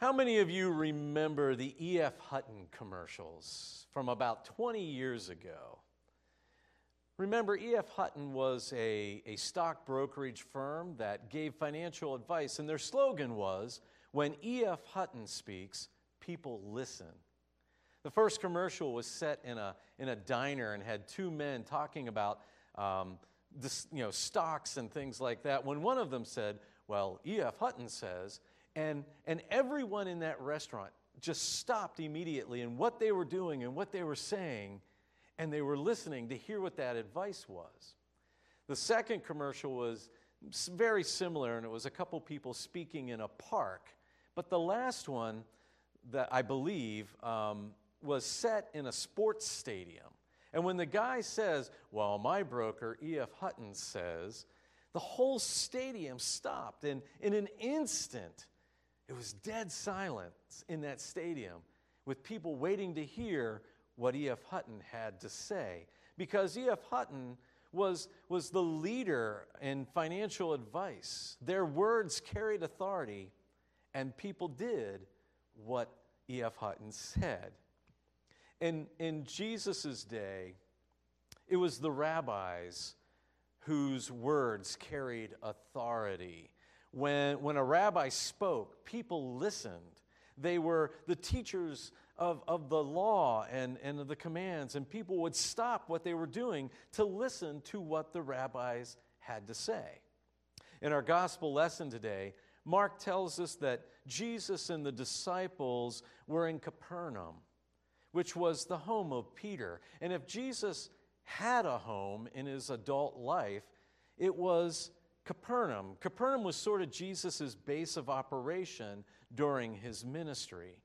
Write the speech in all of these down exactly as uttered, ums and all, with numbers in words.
How many of you remember the E F. Hutton commercials from about twenty years ago? Remember, E F. Hutton was a, a stock brokerage firm that gave financial advice, and their slogan was, "When E F. Hutton speaks, people listen." The first commercial was set in a, in a diner and had two men talking about um, this, you know, stocks and things like that, when one of them said, "Well, E F. Hutton says," and, and everyone in that restaurant just stopped immediately in what they were doing and what they were saying, and they were listening to hear what that advice was. The second commercial was very similar, and it was a couple people speaking in a park. But the last one that I believe um, was set in a sports stadium. And when the guy says, "Well, my broker, E F. Hutton, says," the whole stadium stopped. And in an instant, it was dead silence in that stadium with people waiting to hear what E F. Hutton had to say. Because E F. Hutton was, was the leader in financial advice. Their words carried authority, and people did what E F. Hutton said. In, in Jesus' day, it was the rabbis whose words carried authority. When, when a rabbi spoke, people listened. They were the teachers of, of the law and, and of the commands, and people would stop what they were doing to listen to what the rabbis had to say. In our gospel lesson today, Mark tells us that Jesus and the disciples were in Capernaum, which was the home of Peter. And if Jesus had a home in his adult life, it was Capernaum. Capernaum was sort of Jesus' base of operation during his ministry.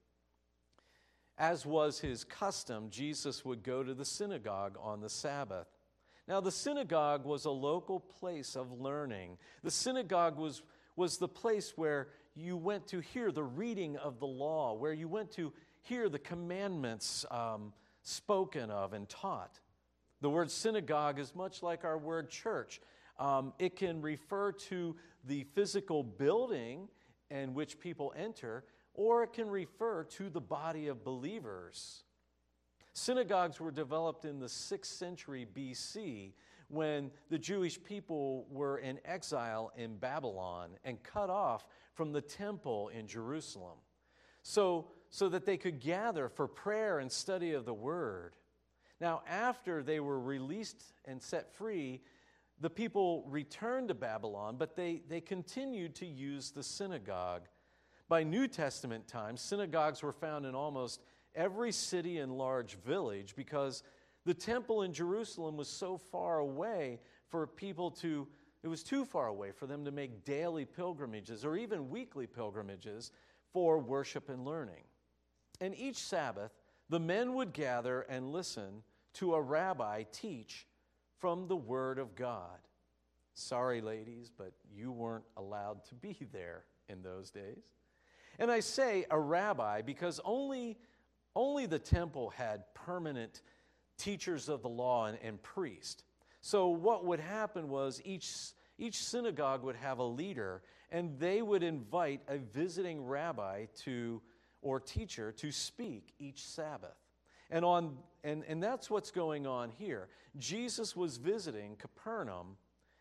As was his custom, Jesus would go to the synagogue on the Sabbath. Now, the synagogue was a local place of learning. The synagogue was, was the place where you went to hear the reading of the law, where you went to hear the commandments um, spoken of and taught. The word synagogue is much like our word church. Um, it can refer to the physical building in which people enter, or it can refer to the body of believers. Synagogues were developed in the sixth century B C when the Jewish people were in exile in Babylon and cut off from the temple in Jerusalem, so, so that they could gather for prayer and study of the Word. Now, after they were released and set free, the people returned to Babylon, but they, they continued to use the synagogue. By New Testament times, synagogues were found in almost every city and large village because the temple in Jerusalem was so far away for people to, it was too far away for them to make daily pilgrimages or even weekly pilgrimages for worship and learning. And each Sabbath, the men would gather and listen to a rabbi teach from the Word of God. Sorry, ladies, but you weren't allowed to be there in those days. And I say a rabbi because only, only the temple had permanent teachers of the law and, and priests. So what would happen was each, each synagogue would have a leader, and they would invite a visiting rabbi to or teacher to speak each Sabbath. And, on, and, and that's what's going on here. Jesus was visiting Capernaum,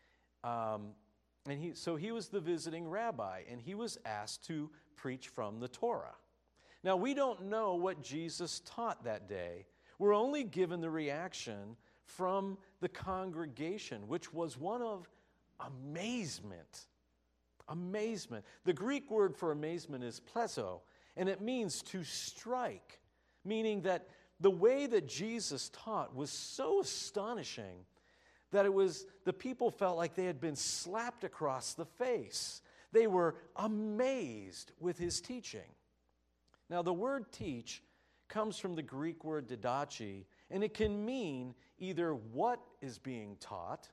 um, and he, so he was the visiting rabbi, and he was asked to preach from the Torah. Now, we don't know what Jesus taught that day. We're only given the reaction from the congregation, which was one of amazement. Amazement. The Greek word for amazement is plezo, and it means to strike, meaning that the way that Jesus taught was so astonishing that it was the people felt like they had been slapped across the face. They were amazed with his teaching. Now, the word teach comes from the Greek word didache, and it can mean either what is being taught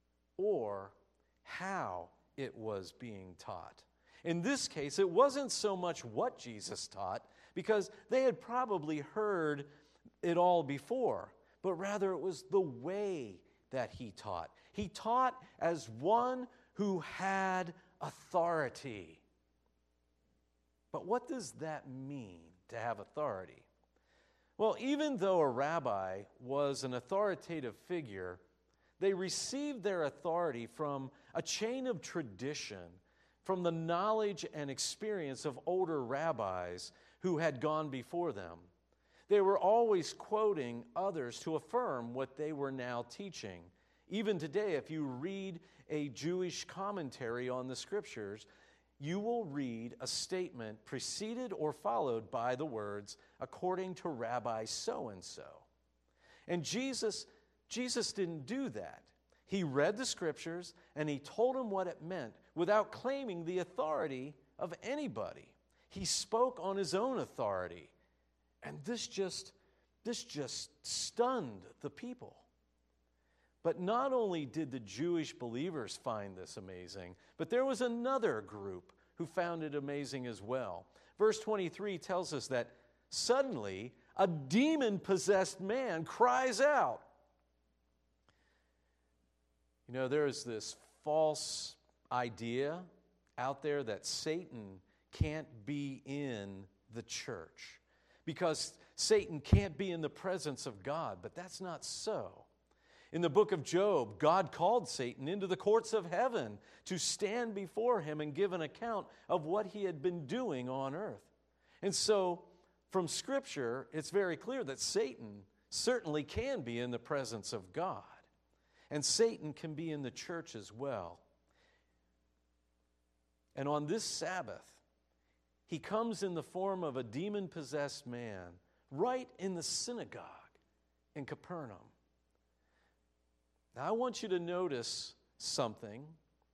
or how it was being taught. In this case, it wasn't so much what Jesus taught, because they had probably heard it all before, but rather it was the way that he taught. He taught as one who had authority. But what does that mean to have authority? Well, even though a rabbi was an authoritative figure, they received their authority from a chain of tradition, from the knowledge and experience of older rabbis who had gone before them. They were always quoting others to affirm what they were now teaching. Even today, if you read a Jewish commentary on the Scriptures, you will read a statement preceded or followed by the words, according to Rabbi so-and-so. And Jesus, Jesus didn't do that. He read the Scriptures and he told them what it meant without claiming the authority of anybody. He spoke on his own authority. And this just, this just stunned the people. But not only did the Jewish believers find this amazing, but there was another group who found it amazing as well. Verse twenty-three tells us that suddenly a demon-possessed man cries out. You know, there is this false idea out there that Satan can't be in the church because Satan can't be in the presence of God, but that's not so. In the book of Job, God called Satan into the courts of heaven to stand before him and give an account of what he had been doing on earth. And so, from Scripture, it's very clear that Satan certainly can be in the presence of God. And Satan can be in the church as well. And on this Sabbath, he comes in the form of a demon-possessed man right in the synagogue in Capernaum. Now, I want you to notice something.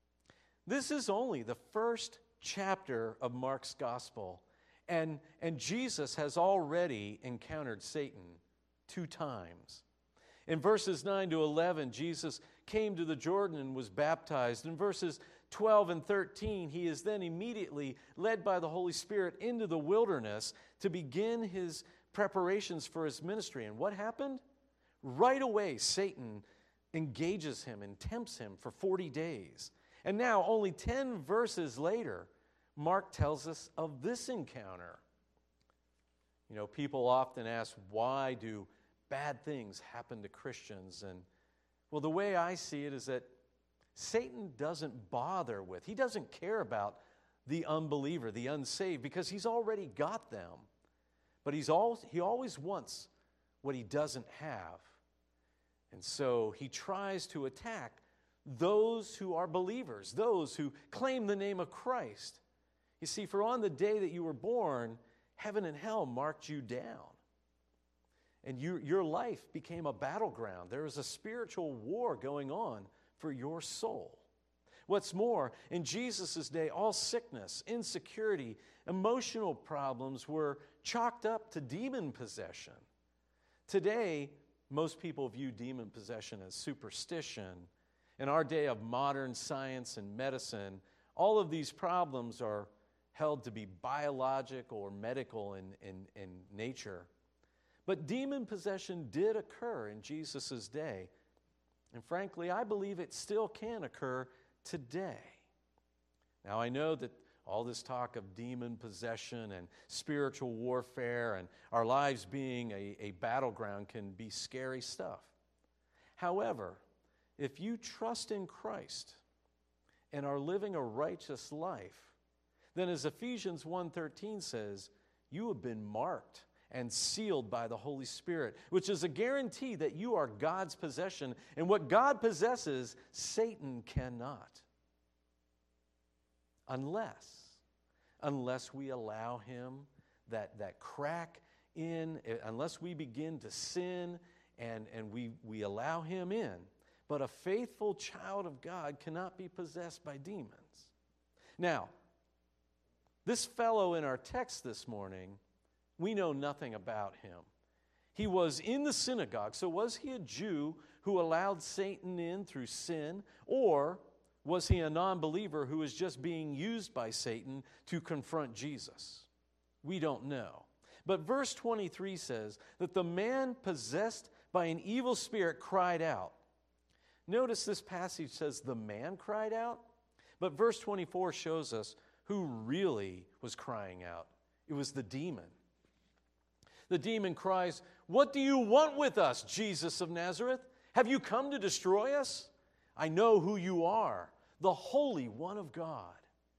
This is only the first chapter of Mark's gospel, and, and Jesus has already encountered Satan two times. In verses nine to eleven, Jesus came to the Jordan and was baptized. In verses twelve and thirteen, he is then immediately led by the Holy Spirit into the wilderness to begin his preparations for his ministry. And what happened? Right away, Satan engages him and tempts him for forty days. And now, only ten verses later, Mark tells us of this encounter. You know, people often ask, why do bad things happen to Christians? And, well, the way I see it is that Satan doesn't bother with, he doesn't care about the unbeliever, the unsaved, because he's already got them. But he's all, he always wants what he doesn't have. And so he tries to attack those who are believers, those who claim the name of Christ. You see, for on the day that you were born, heaven and hell marked you down. And you, your life became a battleground. There was a spiritual war going on for your soul. What's more, in Jesus' day, all sickness, insecurity, emotional problems were chalked up to demon possession. Today, most people view demon possession as superstition. In our day of modern science and medicine, all of these problems are held to be biological or medical in, in, in nature. But demon possession did occur in Jesus' day. And frankly, I believe it still can occur today. Now, I know that all this talk of demon possession and spiritual warfare and our lives being a, a battleground can be scary stuff. However, if you trust in Christ and are living a righteous life, then as Ephesians one thirteen says, you have been marked and sealed by the Holy Spirit, which is a guarantee that you are God's possession, and what God possesses, Satan cannot. Unless, unless we allow him that, that crack in, unless we begin to sin and, and we, we allow him in. But a faithful child of God cannot be possessed by demons. Now, this fellow in our text this morning, we know nothing about him. He was in the synagogue, so was he a Jew who allowed Satan in through sin, or was he a non-believer who was just being used by Satan to confront Jesus? We don't know. But verse twenty-three says that the man possessed by an evil spirit cried out. Notice this passage says the man cried out, but verse twenty-four shows us who really was was crying out. It was the demon. The demon cries, "What do you want with us, Jesus of Nazareth? Have you come to destroy us? I know who you are, the Holy One of God."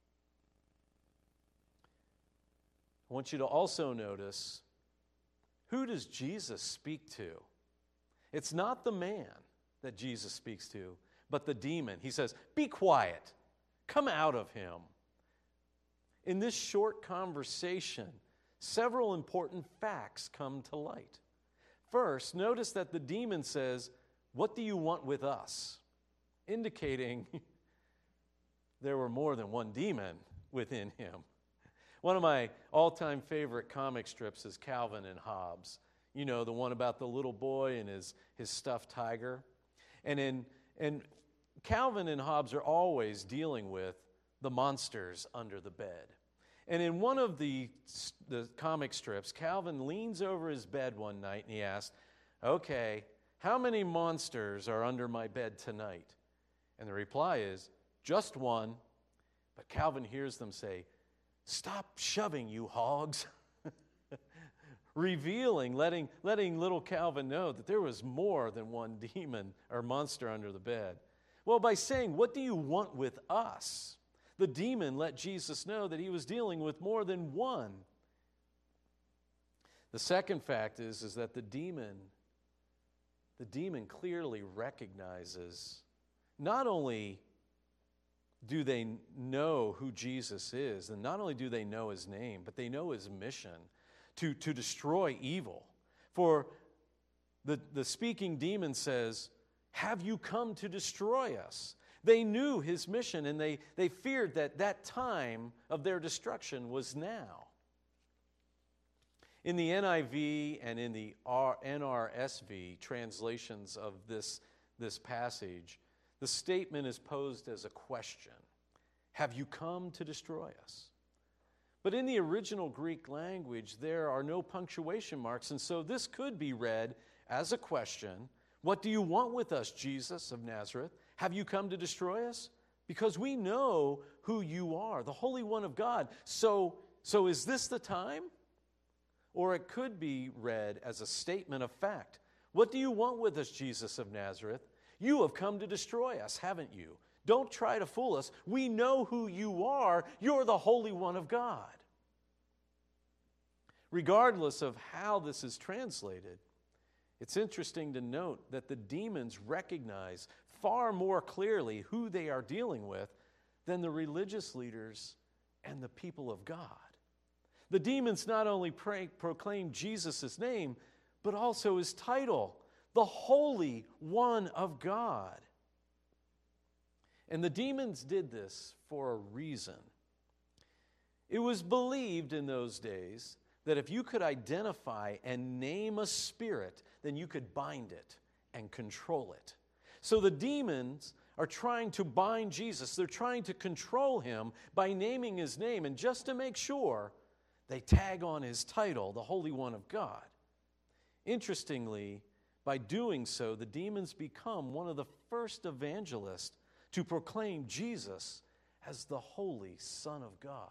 I want you to also notice, who does Jesus speak to? It's not the man that Jesus speaks to, but the demon. He says, "Be quiet. Come out of him." In this short conversation, several important facts come to light. First, notice that the demon says, "What do you want with us?" indicating there were more than one demon within him. One of my all-time favorite comic strips is Calvin and Hobbes. You know, the one about the little boy and his, his stuffed tiger. And, in, and Calvin and Hobbes are always dealing with the monsters under the bed. And in one of the, the comic strips, Calvin leans over his bed one night and he asks, "Okay, how many monsters are under my bed tonight?" And the reply is, "Just one." But Calvin hears them say, "Stop shoving, you hogs." Revealing, letting, letting little Calvin know that there was more than one demon or monster under the bed. Well, by saying, "What do you want with us?" the demon let Jesus know that he was dealing with more than one. The second fact is, is that the demon, the demon clearly recognizes, not only do they know who Jesus is, and not only do they know his name, but they know his mission to, to destroy evil. For the, the speaking demon says, "Have you come to destroy us?" They knew his mission, and they, they feared that that time of their destruction was now. In the N I V and in the N R S V translations of this, this passage, the statement is posed as a question. Have you come to destroy us? But in the original Greek language, there are no punctuation marks, and so this could be read as a question. What do you want with us, Jesus of Nazareth? Have you come to destroy us? Because we know who you are, the Holy One of God. So, so is this the time? Or it could be read as a statement of fact. What do you want with us, Jesus of Nazareth? You have come to destroy us, haven't you? Don't try to fool us. We know who you are. You're the Holy One of God. Regardless of how this is translated, it's interesting to note that the demons recognize far more clearly who they are dealing with than the religious leaders and the people of God. The demons not only pray, proclaim Jesus' name, but also his title, the Holy One of God. And the demons did this for a reason. It was believed in those days that if you could identify and name a spirit, then you could bind it and control it. So the demons are trying to bind Jesus. They're trying to control him by naming his name. And just to make sure, they tag on his title, the Holy One of God. Interestingly, by doing so, the demons become one of the first evangelists to proclaim Jesus as the Holy Son of God.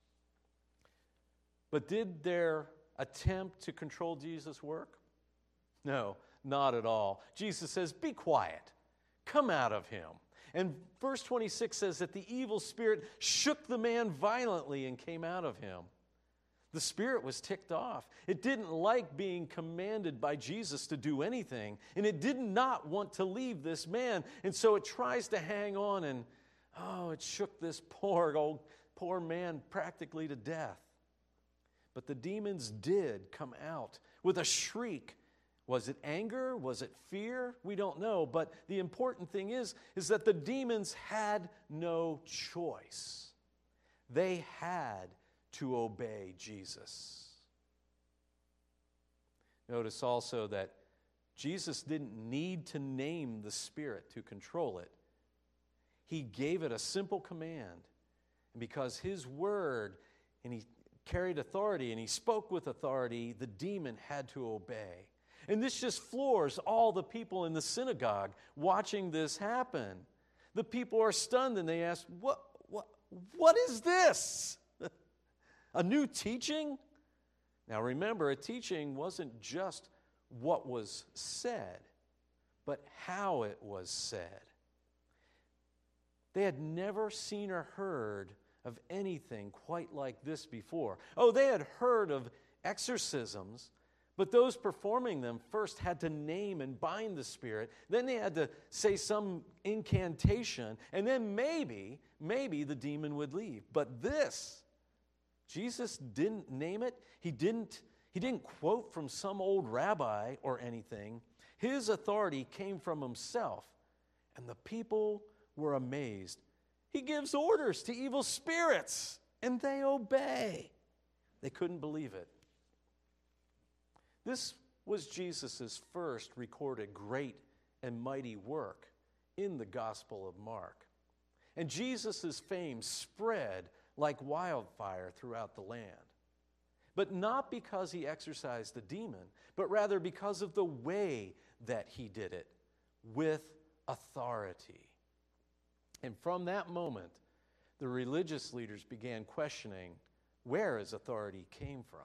But did their attempt to control Jesus work? No, not at all. Jesus says, "Be quiet. Come out of him." And verse twenty-six says that the evil spirit shook the man violently and came out of him. The spirit was ticked off. It didn't like being commanded by Jesus to do anything, and it did not want to leave this man. And so it tries to hang on, and oh, it shook this poor old poor man practically to death. But the demons did come out with a shriek. Was it anger? Was it fear? We don't know. But the important thing is, is that the demons had no choice. They had to obey Jesus. Notice also that Jesus didn't need to name the spirit to control it. He gave it a simple command. And because his word, and he carried authority and he spoke with authority, the demon had to obey. And this just floors all the people in the synagogue watching this happen. The people are stunned and they ask, what, what, what is this? A new teaching? Now remember, a teaching wasn't just what was said, but how it was said. They had never seen or heard of anything quite like this before. Oh, they had heard of exorcisms, but those performing them first had to name and bind the spirit. Then they had to say some incantation, and then maybe, maybe the demon would leave. But this, Jesus didn't name it. He didn't, he didn't quote from some old rabbi or anything. His authority came from himself, and the people were amazed. He gives orders to evil spirits, and they obey. They couldn't believe it. This was Jesus' first recorded great and mighty work in the Gospel of Mark. And Jesus' fame spread like wildfire throughout the land. But not because he exorcised the demon, but rather because of the way that he did it, with authority. And from that moment, the religious leaders began questioning where his authority came from.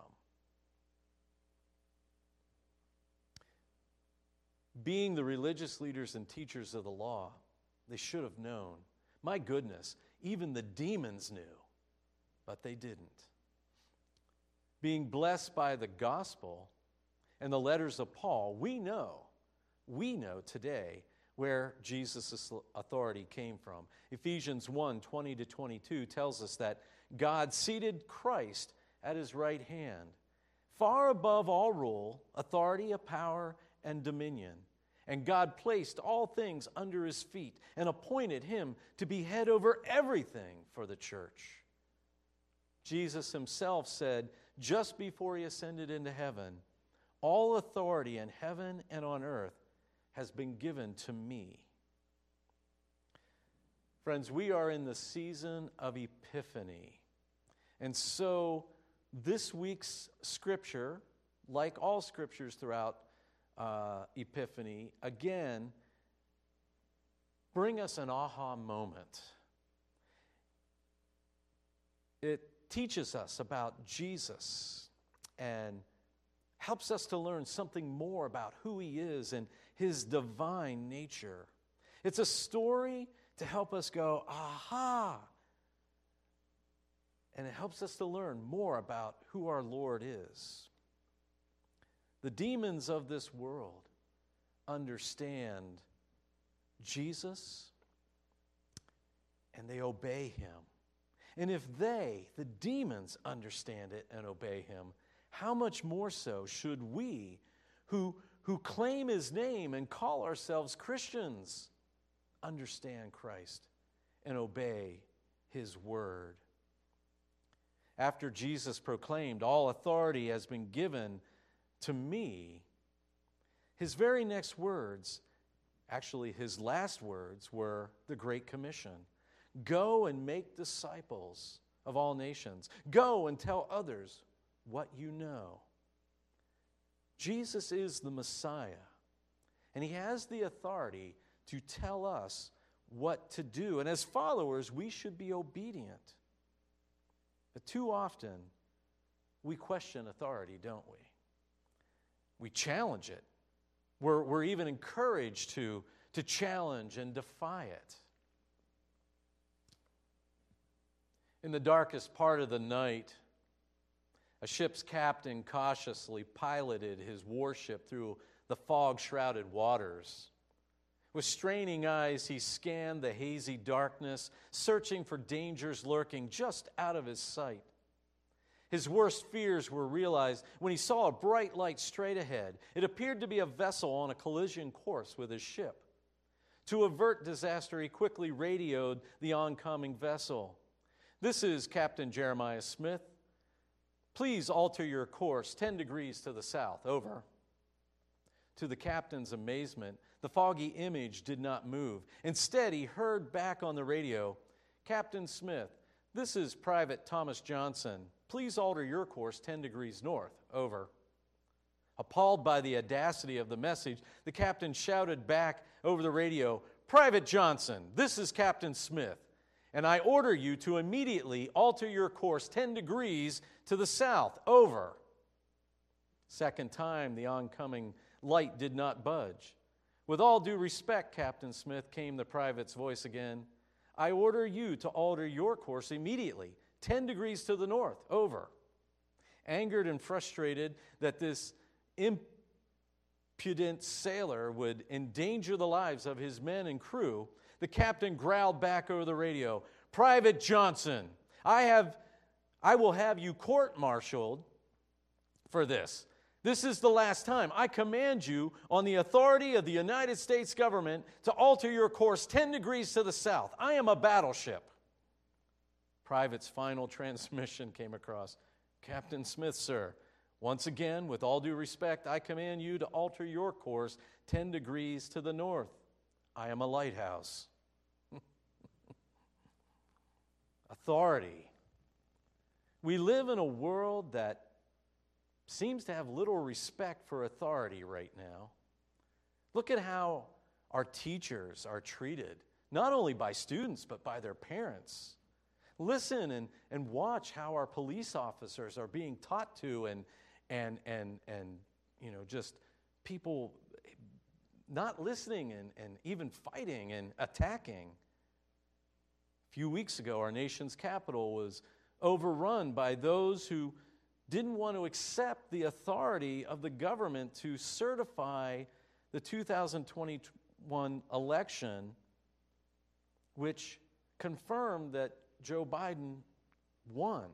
Being the religious leaders and teachers of the law, they should have known. My goodness, even the demons knew, but they didn't. Being blessed by the gospel and the letters of Paul, we know, we know today where Jesus' authority came from. Ephesians one, twenty to twenty-two tells us that God seated Christ at his right hand, far above all rule, authority, power, and dominion. And God placed all things under his feet and appointed him to be head over everything for the church. Jesus himself said, just before he ascended into heaven, all authority in heaven and on earth has been given to me. Friends, we are in the season of Epiphany. And so this week's scripture, like all scriptures throughout uh, Epiphany, again, bring us an aha moment. It teaches us about Jesus and helps us to learn something more about who he is and his divine nature. It's a story to help us go, aha! And it helps us to learn more about who our Lord is. The demons of this world understand Jesus and they obey him. And if they, the demons, understand it and obey him, how much more so should we, who, who claim his name and call ourselves Christians, understand Christ and obey his word? After Jesus proclaimed, all authority has been given to me, his very next words, actually his last words, were the Great Commission. Go and make disciples of all nations. Go and tell others what you know. Jesus is the Messiah, and he has the authority to tell us what to do. And as followers, we should be obedient. But too often, we question authority, don't we? We challenge it. We're, we're even encouraged to, to challenge and defy it. In the darkest part of the night, a ship's captain cautiously piloted his warship through the fog-shrouded waters. With straining eyes, he scanned the hazy darkness, searching for dangers lurking just out of his sight. His worst fears were realized when he saw a bright light straight ahead. It appeared to be a vessel on a collision course with his ship. To avert disaster, he quickly radioed the oncoming vessel. This is Captain Jeremiah Smith. Please alter your course ten degrees to the south. Over. To the captain's amazement, the foggy image did not move. Instead, he heard back on the radio, Captain Smith, this is Private Thomas Johnson. Please alter your course ten degrees north. Over. Appalled by the audacity of the message, the captain shouted back over the radio, Private Johnson, this is Captain Smith. and I order you to immediately alter your course ten degrees to the south. Over. Second time, the oncoming light did not budge. With all due respect, Captain Smith, came the private's voice again. I order you to alter your course immediately, ten degrees to the north. Over. Angered and frustrated that this impudent sailor would endanger the lives of his men and crew, the captain growled back over the radio, Private Johnson, I have, I will have you court-martialed for this. This is the last time. I command you on the authority of the United States government to alter your course ten degrees to the south. I am a battleship. Private's final transmission came across. Captain Smith, sir, once again, with all due respect, I command you to alter your course ten degrees to the north. I am a lighthouse. Authority. We live in a world that seems to have little respect for authority right now. Look at how our teachers are treated, not only by students, but by their parents. Listen and, and watch how our police officers are being taught to and, and, and, and you know, just people not listening and, and even fighting and attacking. A few weeks ago, our nation's capital was overrun by those who didn't want to accept the authority of the government to certify the two thousand twenty-one election, which confirmed that Joe Biden won.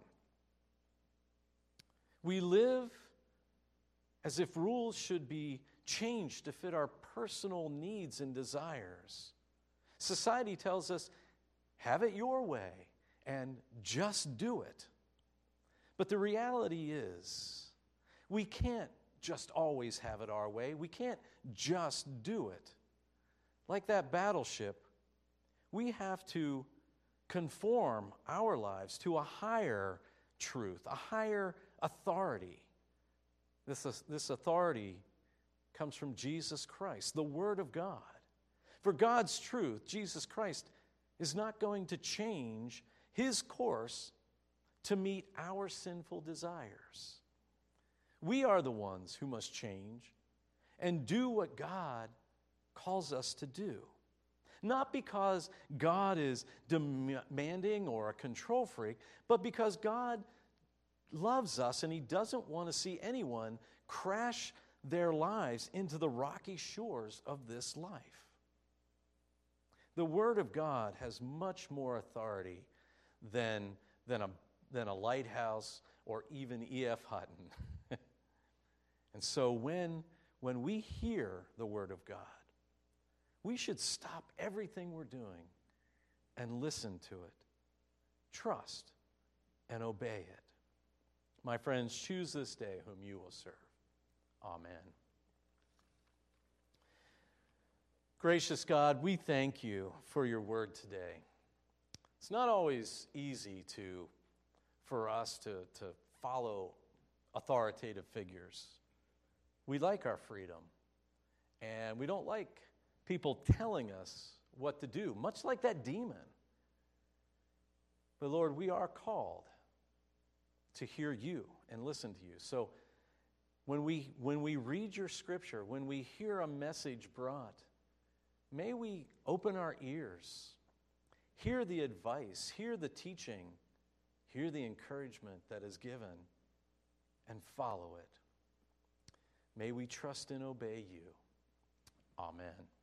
We live as if rules should be changed to fit our personal needs and desires. Society tells us, have it your way and just do it. But the reality is, we can't just always have it our way. We can't just do it. Like that battleship, we have to conform our lives to a higher truth, a higher authority. This, this authority comes from Jesus Christ, the Word of God. For God's truth, Jesus Christ, is not going to change His course to meet our sinful desires. We are the ones who must change and do what God calls us to do. Not because God is demanding or a control freak, but because God loves us and He doesn't want to see anyone crash their lives into the rocky shores of this life. The Word of God has much more authority than, than, a, than a lighthouse or even E F Hutton. And so when, when we hear the Word of God, we should stop everything we're doing and listen to it, trust, and obey it. My friends, choose this day whom you will serve. Amen. Gracious God, we thank you for your word today. It's not always easy to, for us to, to follow authoritative figures. We like our freedom, and we don't like people telling us what to do, much like that demon. But Lord, we are called to hear you and listen to you. So when we, when we read your scripture, when we hear a message brought, may we open our ears, hear the advice, hear the teaching, hear the encouragement that is given, and follow it. May we trust and obey you. Amen.